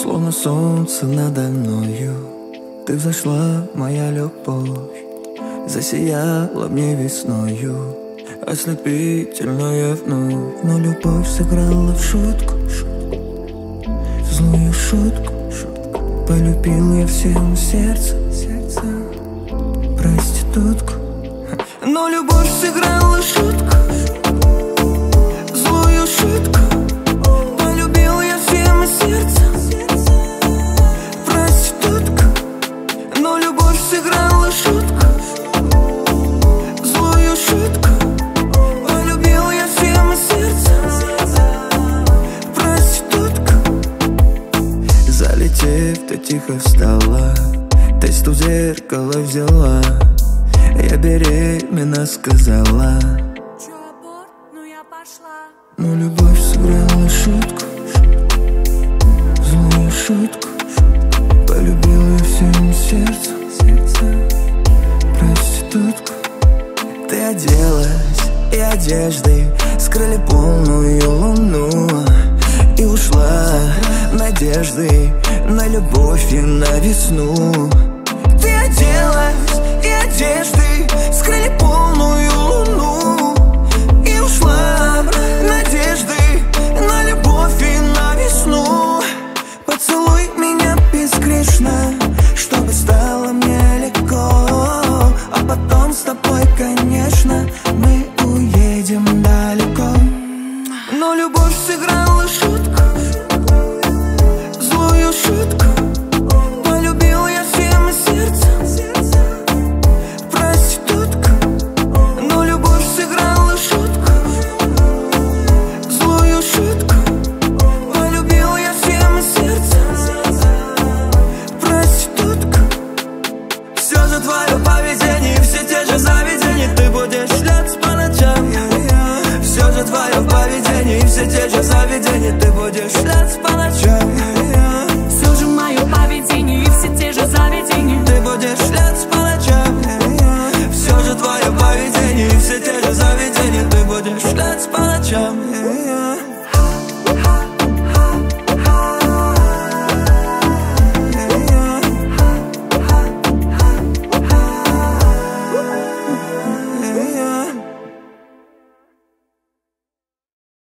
словно солнце надо мною. Ты взошла, моя любовь, засияла мне весною, ослепительная вновь. Но любовь сыграла в шутку, злую шутку. Полюбил я всем сердцем проститутку. Но любовь сыграла шутку, злую шутку. Полюбил я всем сердцем проститутку. Но любовь сыграла шутку, злую шутку. Полюбил я всем сердцем проститутку. Залетев, ты тихо встала, тест у зеркала взяла. Я беременна, сказала. Чё, аборт? Ну я пошла. Но любовь сыграла шутку, злую шутку. Полюбил я всем сердцем проститутку. Ты оделась, и одежды скрыли полную луну. И ушла надежды на любовь и на весну.